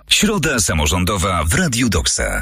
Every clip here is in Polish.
Środa samorządowa w Radiu Doksa.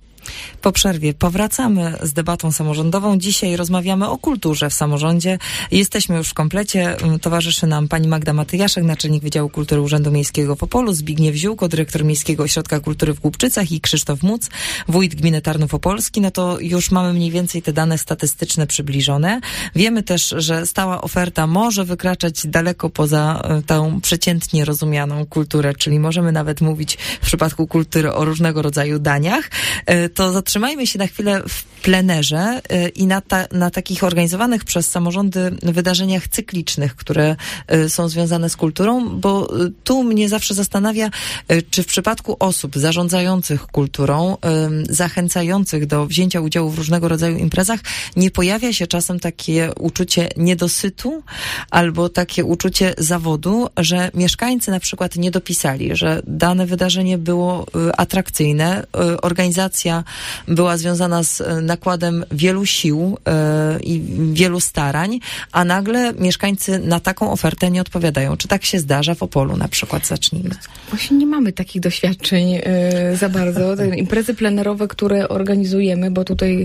Po przerwie powracamy z debatą samorządową. Dzisiaj rozmawiamy o kulturze w samorządzie. Jesteśmy już w komplecie. Towarzyszy nam pani Magda Matyjaszek, naczelnik Wydziału Kultury Urzędu Miejskiego w Opolu, Zbigniew Ziółko, dyrektor Miejskiego Ośrodka Kultury w Głubczycach i Krzysztof Muc, wójt gminy Tarnów Opolski. No to już mamy mniej więcej te dane statystyczne przybliżone. Wiemy też, że stała oferta może wykraczać daleko poza tą przeciętnie rozumianą kulturę, czyli możemy nawet mówić w przypadku kultury o różnego rodzaju daniach. To zatrzymajmy się na chwilę w plenerze i na takich organizowanych przez samorządy wydarzeniach cyklicznych, które są związane z kulturą, bo tu mnie zawsze zastanawia, czy w przypadku osób zarządzających kulturą, zachęcających do wzięcia udziału w różnego rodzaju imprezach, nie pojawia się czasem takie uczucie niedosytu albo takie uczucie zawodu, że mieszkańcy na przykład nie dopisali, że dane wydarzenie było atrakcyjne, organizacja była związana z nakładem wielu sił i wielu starań, a nagle mieszkańcy na taką ofertę nie odpowiadają. Czy tak się zdarza w Opolu na przykład? Zacznijmy. Właśnie nie mamy takich doświadczeń za bardzo. Te imprezy plenerowe, które organizujemy, bo tutaj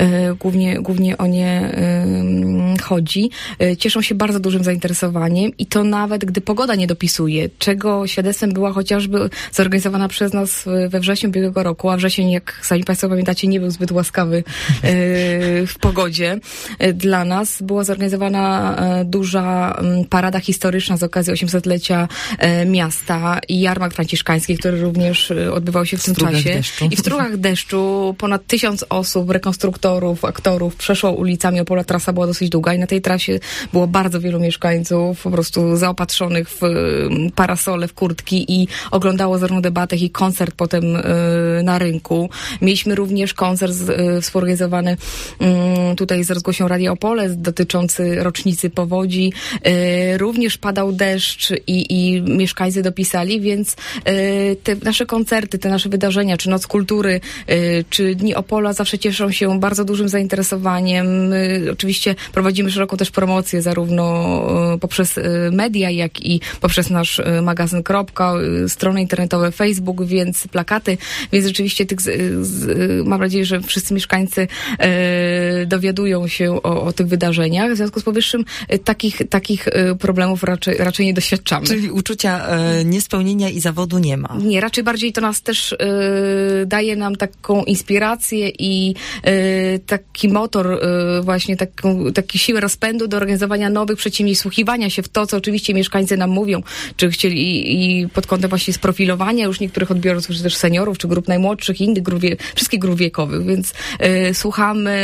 głównie o nie chodzi, cieszą się bardzo dużym zainteresowaniem i to nawet gdy pogoda nie dopisuje, czego świadectwem była chociażby zorganizowana przez nas we wrześniu ubiegłego roku, a wrzesień, jak sami Państwo pamiętacie, nie był zbyt łaskawy w pogodzie. Dla nas była zorganizowana duża parada historyczna z okazji 800-lecia miasta i jarmark franciszkański, który również odbywał się w tym czasie. I w strugach deszczu ponad 1000 osób, rekonstruktorów, aktorów przeszło ulicami Opola. Trasa była dosyć długa i na tej trasie było bardzo wielu mieszkańców po prostu zaopatrzonych w parasole, w kurtki i oglądało zarówno debatę, jak i koncert potem na rynku. Mieliśmy również koncert współorganizowany tutaj z rozgłośnią Radia Opole dotyczący rocznicy powodzi. Również padał deszcz i mieszkańcy dopisali, więc te nasze koncerty, te nasze wydarzenia, czy Noc Kultury, czy Dni Opola zawsze cieszą się bardzo dużym zainteresowaniem. Oczywiście prowadzimy szeroką też promocję zarówno poprzez media, jak i poprzez nasz magazyn strony internetowe, Facebook, więc plakaty, więc rzeczywiście mam nadzieję, że wszyscy mieszkańcy dowiadują się o tych wydarzeniach. W związku z powyższym takich problemów raczej nie doświadczamy. Czyli uczucia niespełnienia i zawodu nie ma. Nie, raczej bardziej to nas też daje nam taką inspirację i taki motor, właśnie taki siłę rozpędu do organizowania nowych przedsięwzięć, słuchiwania się w to, co oczywiście mieszkańcy nam mówią, czy chcieli i pod kątem właśnie sprofilowania już niektórych odbiorców, czy też seniorów, czy grup najmłodszych, innych wszystkich grup wiekowych, więc słuchamy,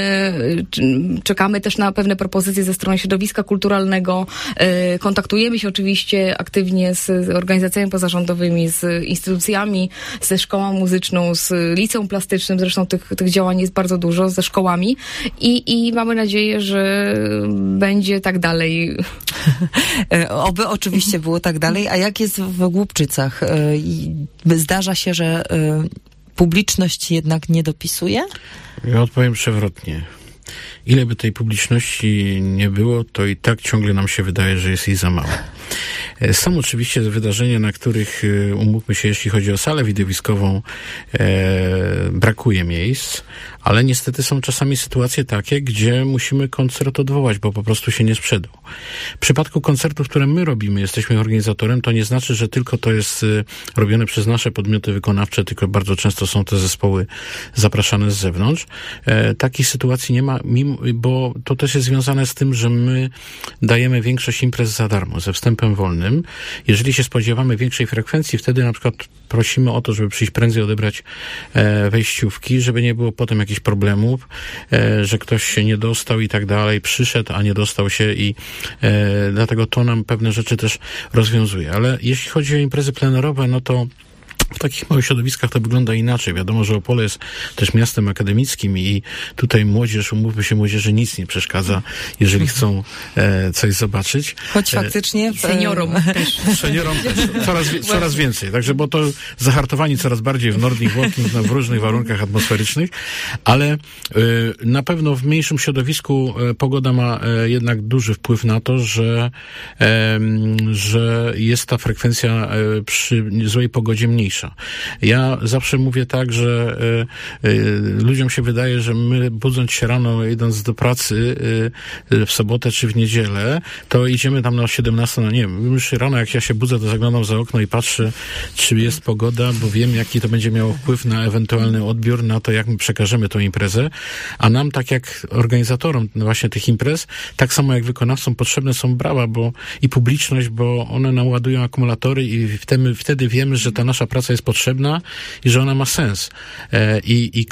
czekamy też na pewne propozycje ze strony środowiska kulturalnego, kontaktujemy się oczywiście aktywnie z organizacjami pozarządowymi, z instytucjami, ze szkołą muzyczną, z liceum plastycznym, zresztą tych działań jest bardzo dużo, ze szkołami i mamy nadzieję, że będzie tak dalej. Oby oczywiście było tak dalej, a jak jest w Głubczycach? Zdarza się, że publiczność jednak nie dopisuje? Ja odpowiem przewrotnie. Ile by tej publiczności nie było, to i tak ciągle nam się wydaje, że jest jej za mało. Są oczywiście wydarzenia, na których, umówmy się, jeśli chodzi o salę widowiskową, brakuje miejsc, ale niestety są czasami sytuacje takie, gdzie musimy koncert odwołać, bo po prostu się nie sprzedał. W przypadku koncertów, które my robimy, jesteśmy organizatorem, to nie znaczy, że tylko to jest robione przez nasze podmioty wykonawcze, tylko bardzo często są te zespoły zapraszane z zewnątrz. Takich sytuacji nie ma, bo to też jest związane z tym, że my dajemy większość imprez za darmo, ze wstępem wolnym. Jeżeli się spodziewamy większej frekwencji, wtedy na przykład prosimy o to, żeby przyjść prędzej odebrać wejściówki, żeby nie było potem jakichś problemów, że ktoś się nie dostał i tak dalej, przyszedł, a nie dostał się i dlatego to nam pewne rzeczy też rozwiązuje. Ale jeśli chodzi o imprezy plenerowe, no to w takich małych środowiskach to wygląda inaczej. Wiadomo, że Opole jest też miastem akademickim i tutaj młodzież, umówmy się, młodzieży nic nie przeszkadza, jeżeli chcą coś zobaczyć. Choć faktycznie seniorom też. Seniorom też. Coraz więcej. Także, bo to zahartowani coraz bardziej w Nordic Walking, w różnych warunkach atmosferycznych, ale na pewno w mniejszym środowisku pogoda ma jednak duży wpływ na to, że jest ta frekwencja przy złej pogodzie mniejsza. najważniejsza. Ja zawsze mówię tak, że ludziom się wydaje, że my budząc się rano, idąc do pracy w sobotę czy w niedzielę, to idziemy tam na 17, no nie wiem, już rano jak ja się budzę, to zaglądam za okno i patrzę, czy jest pogoda, bo wiem, jaki to będzie miało wpływ na ewentualny odbiór, na to, jak my przekażemy tą imprezę, a nam, tak jak organizatorom właśnie tych imprez, tak samo jak wykonawcom potrzebne są brawa i publiczność, bo one nam ładują akumulatory i wtedy wiemy, że ta nasza praca jest potrzebna i że ona ma sens. I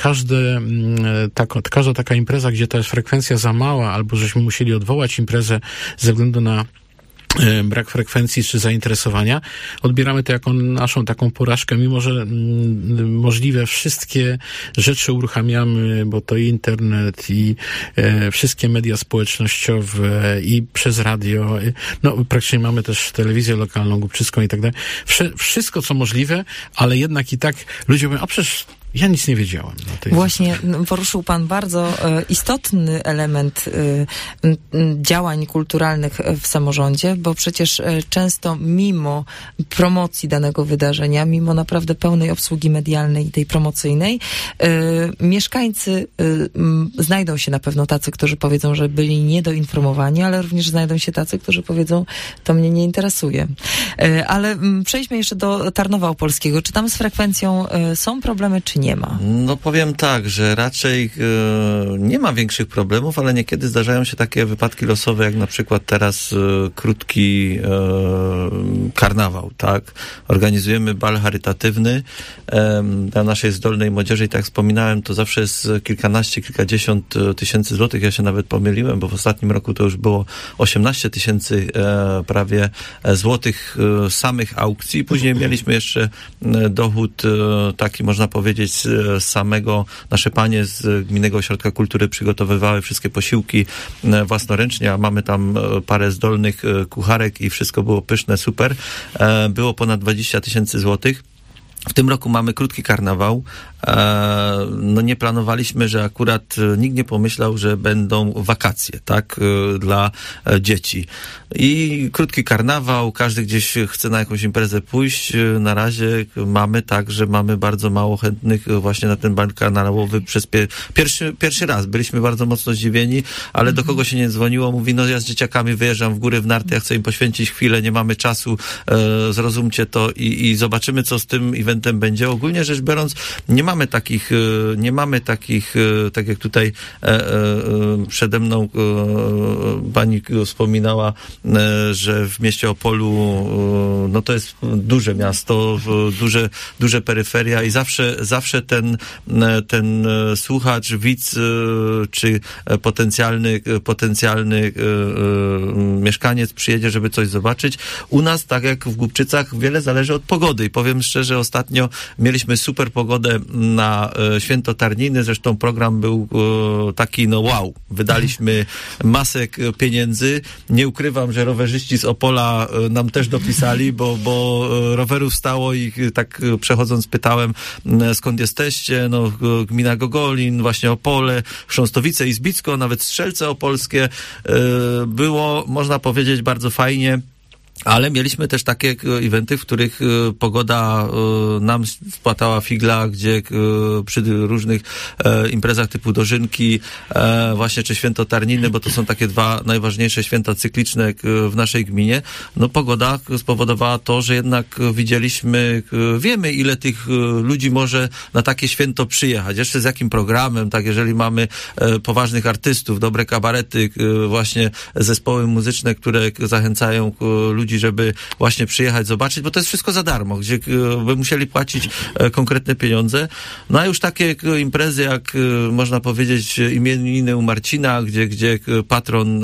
każda taka impreza, gdzie ta jest frekwencja za mała, albo żeśmy musieli odwołać imprezę ze względu na brak frekwencji czy zainteresowania, odbieramy to jako naszą taką porażkę, mimo że możliwe wszystkie rzeczy uruchamiamy, bo to i internet, i wszystkie media społecznościowe, i przez radio, no praktycznie mamy też telewizję lokalną, Głubczyską i tak dalej. Wszystko, co możliwe, ale jednak i tak ludzie mówią, a przecież ja nic nie wiedziałem. Właśnie poruszył pan bardzo istotny element działań kulturalnych w samorządzie, bo przecież często mimo promocji danego wydarzenia, mimo naprawdę pełnej obsługi medialnej i tej promocyjnej, mieszkańcy znajdą się na pewno tacy, którzy powiedzą, że byli niedoinformowani, ale również znajdą się tacy, którzy powiedzą, to mnie nie interesuje. Ale przejdźmy jeszcze do Tarnowa Opolskiego. Czy tam z frekwencją są problemy, czy nie ma? No powiem tak, że raczej nie ma większych problemów, ale niekiedy zdarzają się takie wypadki losowe, jak na przykład teraz krótki karnawał, tak? Organizujemy bal charytatywny dla naszej zdolnej młodzieży i tak jak wspominałem, to zawsze jest kilkadziesiąt tysięcy złotych. Ja się nawet pomyliłem, bo w ostatnim roku to już było 18 tysięcy prawie złotych samych aukcji. Później mieliśmy jeszcze dochód taki, można powiedzieć, z samego, nasze panie z Gminnego Ośrodka Kultury przygotowywały wszystkie posiłki własnoręcznie, a mamy tam parę zdolnych kucharek i wszystko było pyszne, super. Było ponad 20 tysięcy złotych. W tym roku mamy krótki karnawał. No nie planowaliśmy, że akurat nikt nie pomyślał, że będą wakacje, tak, dla dzieci. I krótki karnawał, każdy gdzieś chce na jakąś imprezę pójść. Na razie mamy tak, że mamy bardzo mało chętnych właśnie na ten bal karnawałowy przez pierwszy raz. Byliśmy bardzo mocno zdziwieni, ale do kogo się nie dzwoniło, mówi, no ja z dzieciakami wyjeżdżam w góry, w narty, ja chcę im poświęcić chwilę, nie mamy czasu, zrozumcie to i zobaczymy, co z tym eventem będzie. Ogólnie rzecz biorąc, nie mamy takich, tak jak tutaj przede mną pani wspominała, że w mieście Opolu, no to jest duże miasto, duże peryferia i zawsze ten słuchacz, widz, czy potencjalny mieszkaniec przyjedzie, żeby coś zobaczyć. U nas, tak jak w Głubczycach, wiele zależy od pogody i powiem szczerze, ostatnio mieliśmy super pogodę na Święto Tarniny, zresztą program był taki, no wow, wydaliśmy masę pieniędzy. Nie ukrywam, że rowerzyści z Opola nam też dopisali, bo rowerów stało i tak przechodząc pytałem, skąd jesteście, no gmina Gogolin, właśnie Opole, Chrząstowice, Izbicko, nawet Strzelce Opolskie. Było, można powiedzieć, bardzo fajnie. Ale mieliśmy też takie eventy, w których pogoda nam spłatała figla, gdzie przy różnych imprezach typu Dożynki, właśnie czy Święto Tarniny, bo to są takie dwa najważniejsze święta cykliczne w naszej gminie, no pogoda spowodowała to, że jednak wiemy ile tych ludzi może na takie święto przyjechać. Jeszcze z jakim programem, tak, jeżeli mamy poważnych artystów, dobre kabarety, właśnie zespoły muzyczne, które zachęcają ludzi, żeby właśnie przyjechać, zobaczyć, bo to jest wszystko za darmo, gdzie by musieli płacić konkretne pieniądze. No a już takie imprezy, jak można powiedzieć imieniny u Marcina, gdzie patron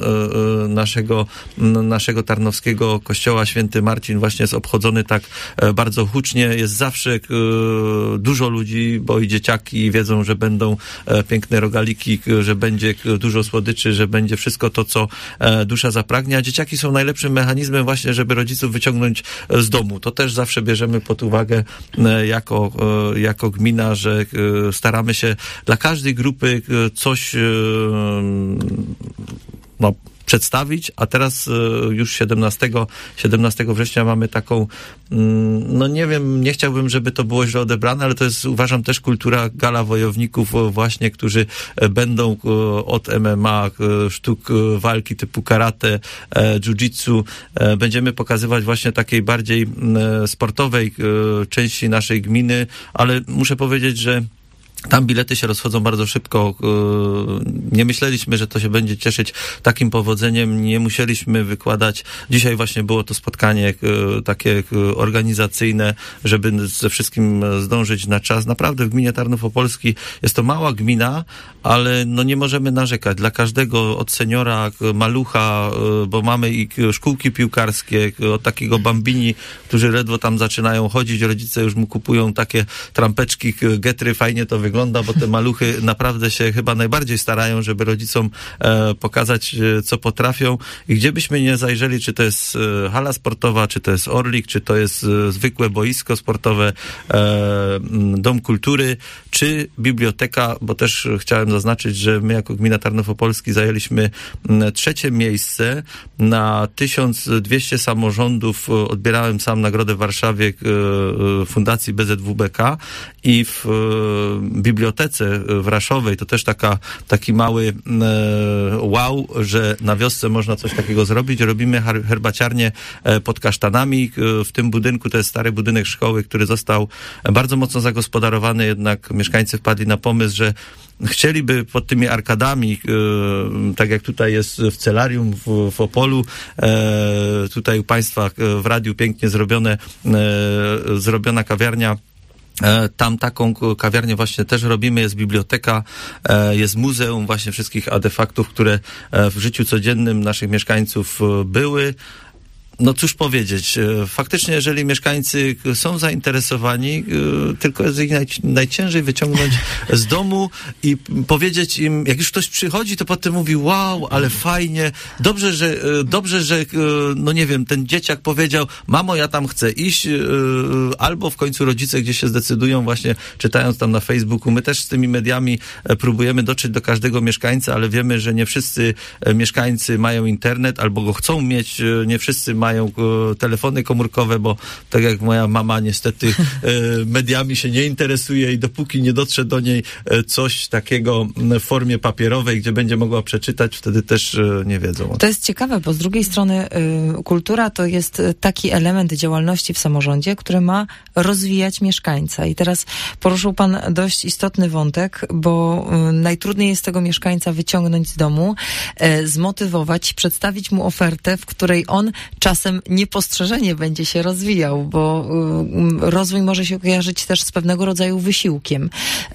naszego tarnowskiego kościoła, święty Marcin, właśnie jest obchodzony tak bardzo hucznie. Jest zawsze dużo ludzi, bo i dzieciaki wiedzą, że będą piękne rogaliki, że będzie dużo słodyczy, że będzie wszystko to, co dusza zapragnie, a dzieciaki są najlepszym mechanizmem właśnie, żeby rodziców wyciągnąć z domu. To też zawsze bierzemy pod uwagę jako gmina, że staramy się dla każdej grupy coś przedstawić, a teraz już 17 września mamy taką, no nie wiem, nie chciałbym, żeby to było źle odebrane, ale to jest, uważam, też kultura gala wojowników właśnie, którzy będą od MMA, sztuk walki typu karate, jiu-jitsu, będziemy pokazywać właśnie takiej bardziej sportowej części naszej gminy, ale muszę powiedzieć, że tam bilety się rozchodzą bardzo szybko. Nie myśleliśmy, że to się będzie cieszyć takim powodzeniem. Nie musieliśmy wykładać. Dzisiaj właśnie było to spotkanie takie organizacyjne, żeby ze wszystkim zdążyć na czas. Naprawdę w gminie Tarnów Opolski jest to mała gmina, ale no nie możemy narzekać. Dla każdego, od seniora, malucha, bo mamy i szkółki piłkarskie, od takiego bambini, którzy ledwo tam zaczynają chodzić, rodzice już mu kupują takie trampeczki, getry, fajnie to wygląda, bo te maluchy naprawdę się chyba najbardziej starają, żeby rodzicom pokazać, co potrafią. I gdzie byśmy nie zajrzeli, czy to jest hala sportowa, czy to jest Orlik, czy to jest zwykłe boisko sportowe, dom kultury, czy biblioteka, bo też chciałem zaznaczyć, że my jako gmina Tarnów Opolski zajęliśmy 3. miejsce na 1200 samorządów. Odbierałem sam nagrodę w Warszawie Fundacji BZWBK i w bibliotece w Raszowej to też taki mały wow, że na wiosce można coś takiego zrobić. Robimy herbaciarnię pod kasztanami. W tym budynku, to jest stary budynek szkoły, który został bardzo mocno zagospodarowany, jednak mieszkańcy wpadli na pomysł, że chcieliby pod tymi arkadami, tak jak tutaj jest w Celarium w Opolu, tutaj u Państwa w radiu pięknie zrobiona kawiarnia. Tam taką kawiarnię właśnie też robimy, jest biblioteka, jest muzeum właśnie wszystkich artefaktów, które w życiu codziennym naszych mieszkańców były. No cóż powiedzieć, faktycznie jeżeli mieszkańcy są zainteresowani, tylko jest ich najciężej wyciągnąć z domu i powiedzieć im, jak już ktoś przychodzi, to potem mówi, wow, ale fajnie, dobrze, że no nie wiem, ten dzieciak powiedział, mamo, ja tam chcę iść, albo w końcu rodzice gdzieś się zdecydują właśnie, czytając tam na Facebooku. My też z tymi mediami próbujemy dotrzeć do każdego mieszkańca, ale wiemy, że nie wszyscy mieszkańcy mają internet, albo go chcą mieć, nie wszyscy mają telefony komórkowe, bo tak jak moja mama niestety mediami się nie interesuje i dopóki nie dotrze do niej coś takiego w formie papierowej, gdzie będzie mogła przeczytać, wtedy też nie wiedzą. To jest ciekawe, bo z drugiej strony kultura to jest taki element działalności w samorządzie, który ma rozwijać mieszkańca. I teraz poruszył Pan dość istotny wątek, bo najtrudniej jest tego mieszkańca wyciągnąć z domu, zmotywować, przedstawić mu ofertę, w której on czasem niepostrzeżenie będzie się rozwijał, bo rozwój może się kojarzyć też z pewnego rodzaju wysiłkiem.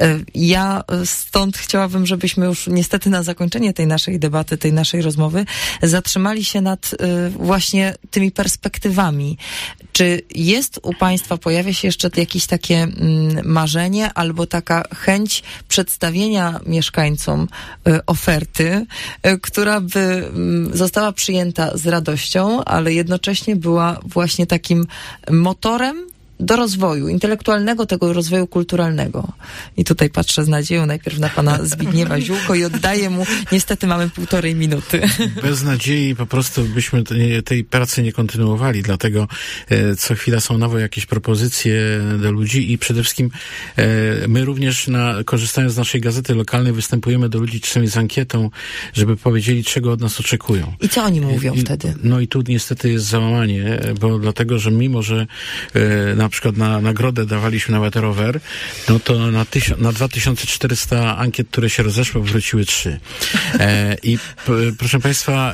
Ja stąd chciałabym, żebyśmy już niestety na zakończenie tej naszej debaty, tej naszej rozmowy zatrzymali się nad właśnie tymi perspektywami. Czy jest u Państwa, pojawia się jeszcze jakieś takie marzenie albo taka chęć przedstawienia mieszkańcom oferty, która by została przyjęta z radością, ale jednocześnie była właśnie takim motorem do rozwoju intelektualnego, tego rozwoju kulturalnego. I tutaj patrzę z nadzieją najpierw na pana Zbigniewa Ziółko i oddaję mu, niestety mamy 1,5 minuty. Bez nadziei po prostu byśmy tej pracy nie kontynuowali, dlatego co chwila są nowe jakieś propozycje do ludzi i przede wszystkim my również korzystając z naszej gazety lokalnej występujemy do ludzi czasami z ankietą, żeby powiedzieli, czego od nas oczekują. I co oni mówią wtedy? No i tu niestety jest załamanie, bo dlatego, że mimo, że na przykład na nagrodę dawaliśmy nawet rower, no to na 2400 ankiet, które się rozeszły, wróciły 3. I proszę Państwa,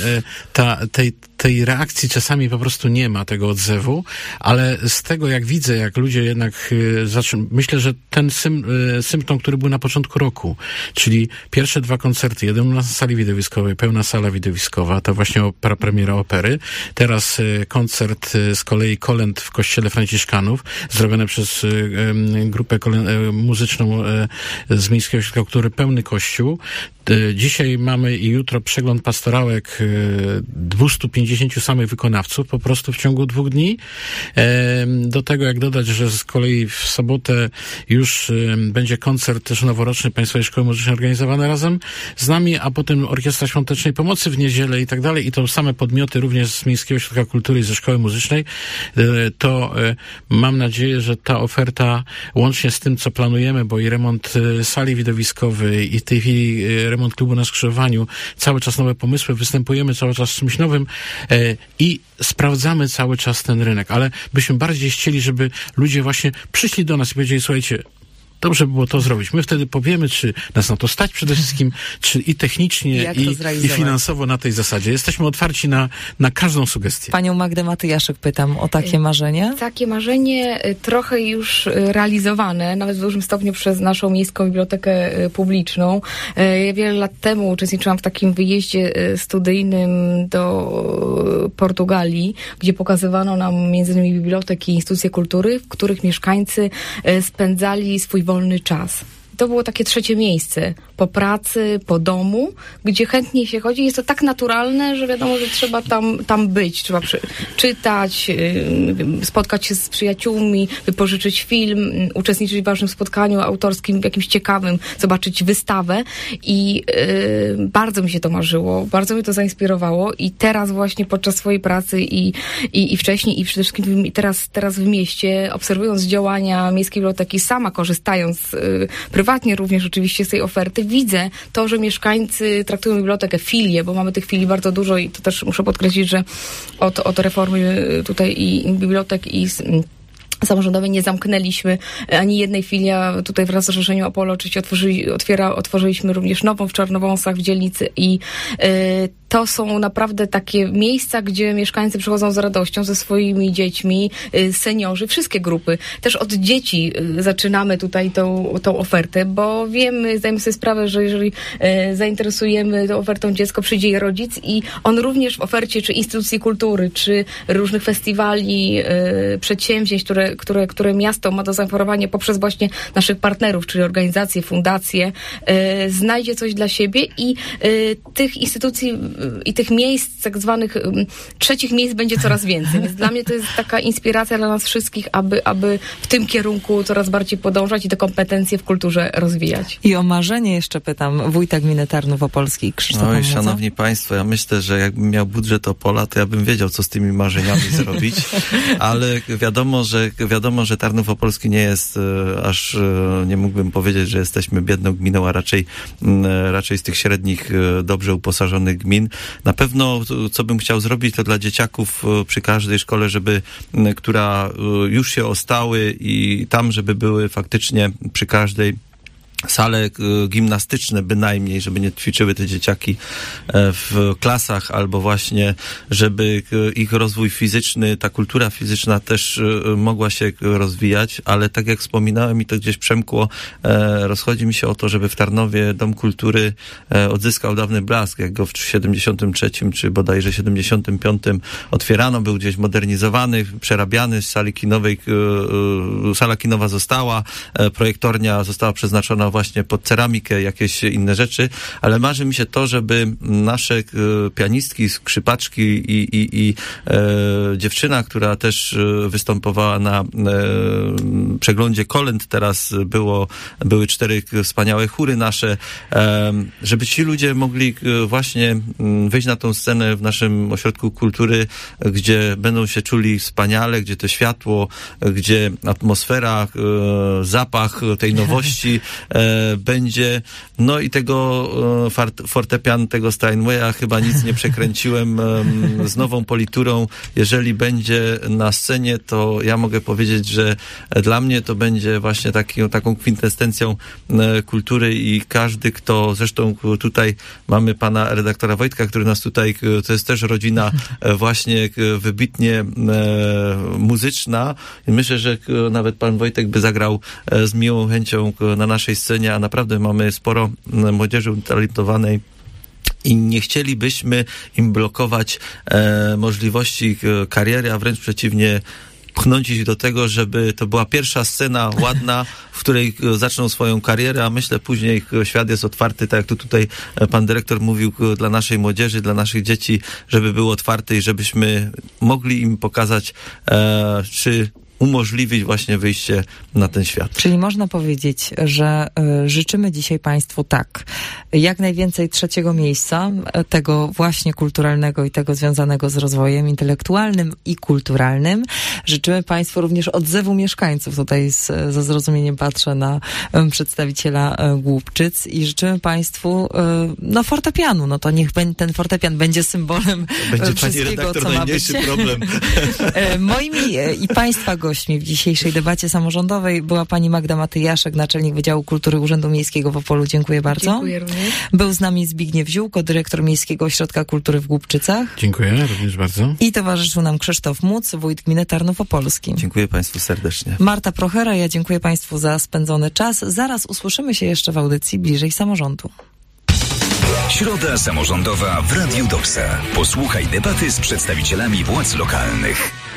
tej reakcji czasami po prostu nie ma, tego odzewu, ale z tego, jak widzę, jak ludzie jednak myślę, że ten symptom, który był na początku roku, czyli pierwsze 2 koncerty, jeden na sali widowiskowej, pełna sala widowiskowa, to właśnie premiera opery, teraz koncert z kolei kolęd w kościele Franciszkanów, zrobiony przez grupę muzyczną z Miejskiego Ośrodka Kultury, pełny kościół. Dzisiaj mamy i jutro przegląd pastorałek 250 50 samych wykonawców po prostu w ciągu 2 dni. Do tego jak dodać, że z kolei w sobotę już będzie koncert też noworoczny Państwowej Szkoły Muzycznej organizowany razem z nami, a potem Orkiestra Świątecznej Pomocy w niedzielę i tak dalej. I to same podmioty również z Miejskiego Ośrodka Kultury i ze Szkoły Muzycznej. To mam nadzieję, że ta oferta łącznie z tym, co planujemy, bo i remont sali widowiskowej i w tej chwili remont klubu na skrzyżowaniu, cały czas nowe pomysły, występujemy cały czas z czymś nowym i sprawdzamy cały czas ten rynek, ale byśmy bardziej chcieli, żeby ludzie właśnie przyszli do nas i powiedzieli, słuchajcie, dobrze by było to zrobić. My wtedy powiemy, czy nas na to stać przede wszystkim, czy i technicznie, i finansowo na tej zasadzie. Jesteśmy otwarci na każdą sugestię. Panią Magdę Matyjaszek pytam o takie marzenie. Takie marzenie trochę już realizowane, nawet w dużym stopniu przez naszą Miejską Bibliotekę Publiczną. Ja wiele lat temu uczestniczyłam w takim wyjeździe studyjnym do Portugalii, gdzie pokazywano nam między innymi biblioteki i instytucje kultury, w których mieszkańcy spędzali swój wolny czas. To było takie trzecie miejsce po pracy, po domu, gdzie chętnie się chodzi. Jest to tak naturalne, że wiadomo, że trzeba tam być, trzeba czytać, spotkać się z przyjaciółmi, wypożyczyć film, uczestniczyć w ważnym spotkaniu autorskim, jakimś ciekawym, zobaczyć wystawę i bardzo mi się to marzyło, bardzo mnie to zainspirowało i teraz właśnie podczas swojej pracy i wcześniej i przede wszystkim teraz w mieście, obserwując działania Miejskiej Biblioteki, sama korzystając prywatnie również oczywiście z tej oferty, widzę to, że mieszkańcy traktują bibliotekę, filię, bo mamy tych filii bardzo dużo i to też muszę podkreślić, że od reformy tutaj i bibliotek i samorządowej nie zamknęliśmy ani jednej filii, a tutaj wraz z Zrzeszeniem Opole oczywiście otworzyliśmy również nową w Czarnowąsach, w dzielnicy i to są naprawdę takie miejsca, gdzie mieszkańcy przychodzą z radością ze swoimi dziećmi, seniorzy, wszystkie grupy. Też od dzieci zaczynamy tutaj tą ofertę, bo zdajemy sobie sprawę, że jeżeli zainteresujemy tą ofertą dziecko, przyjdzie jej rodzic i on również w ofercie czy instytucji kultury, czy różnych festiwali, przedsięwzięć, które miasto ma do zaoferowania poprzez właśnie naszych partnerów, czyli organizacje, fundacje, znajdzie coś dla siebie i tych instytucji i tych miejsc, tak zwanych trzecich miejsc będzie coraz więcej. Więc dla mnie to jest taka inspiracja dla nas wszystkich, aby w tym kierunku coraz bardziej podążać i te kompetencje w kulturze rozwijać. I o marzenie jeszcze pytam wójta gminy Tarnów Opolski, Krzysztof Hamuca. Szanowni Państwo, ja myślę, że jakbym miał budżet Opola, to ja bym wiedział, co z tymi marzeniami zrobić, ale wiadomo, że Tarnów Opolski nie jest aż, nie mógłbym powiedzieć, że jesteśmy biedną gminą, a raczej z tych średnich, dobrze uposażonych gmin. Na pewno, co bym chciał zrobić, to dla dzieciaków przy każdej szkole, która już się ostały i tam, żeby były faktycznie przy każdej sale gimnastyczne bynajmniej, żeby nie ćwiczyły te dzieciaki w klasach, albo właśnie, żeby ich rozwój fizyczny, ta kultura fizyczna też mogła się rozwijać, ale tak jak wspominałem i to gdzieś przemkło, rozchodzi mi się o to, żeby w Tarnowie Dom Kultury odzyskał dawny blask, jak go w 73 czy bodajże 75 otwierano, był gdzieś modernizowany, przerabiany z sali kinowej, sala kinowa została, projektornia została przeznaczona właśnie pod ceramikę, jakieś inne rzeczy, ale marzy mi się to, żeby nasze pianistki, skrzypaczki i dziewczyna, która też występowała na przeglądzie kolęd, teraz były 4 wspaniałe chóry nasze, żeby ci ludzie mogli właśnie wyjść na tą scenę w naszym ośrodku kultury, gdzie będą się czuli wspaniale, gdzie to światło, gdzie atmosfera, zapach tej nowości będzie, no i tego fortepian, tego Steinwaya chyba nic nie przekręciłem z nową politurą. Jeżeli będzie na scenie, to ja mogę powiedzieć, że dla mnie to będzie właśnie taką kwintesencją kultury i każdy, kto, zresztą tutaj mamy pana redaktora Wojtka, który nas tutaj, to jest też rodzina właśnie wybitnie muzyczna i myślę, że nawet pan Wojtek by zagrał z miłą chęcią na naszej scenie, a naprawdę mamy sporo młodzieży utalentowanej i nie chcielibyśmy im blokować możliwości kariery, a wręcz przeciwnie, pchnąć ich do tego, żeby to była pierwsza scena ładna, w której zaczną swoją karierę, a myślę później świat jest otwarty, tak jak tu tutaj pan dyrektor mówił, dla naszej młodzieży, dla naszych dzieci, żeby był otwarty i żebyśmy mogli im pokazać, czy umożliwić właśnie wyjście na ten świat. Czyli można powiedzieć, że życzymy dzisiaj Państwu tak, jak najwięcej trzeciego miejsca, tego właśnie kulturalnego i tego związanego z rozwojem intelektualnym i kulturalnym. Życzymy Państwu również odzewu mieszkańców. Tutaj ze zrozumieniem patrzę na przedstawiciela Głubczyc i życzymy Państwu fortepianu. No to niech ten fortepian będzie symbolem będzie wszystkiego, pani redaktor, co ma być. najmniejszy problem. Moimi i Państwa gośćmi w dzisiejszej debacie samorządowej była pani Magda Matyjaszek, naczelnik Wydziału Kultury Urzędu Miejskiego w Opolu. Dziękuję bardzo. Dziękuję również. Był z nami Zbigniew Ziółko, dyrektor Miejskiego Ośrodka Kultury w Głubczycach. Dziękuję również bardzo. I towarzyszył nam Krzysztof Muc, wójt gminy Tarnów Opolski. Dziękuję Państwu serdecznie. Marta Prochera, ja dziękuję Państwu za spędzony czas. Zaraz usłyszymy się jeszcze w audycji Bliżej Samorządu. Środa samorządowa w Radiu Doksa. Posłuchaj debaty z przedstawicielami władz lokalnych.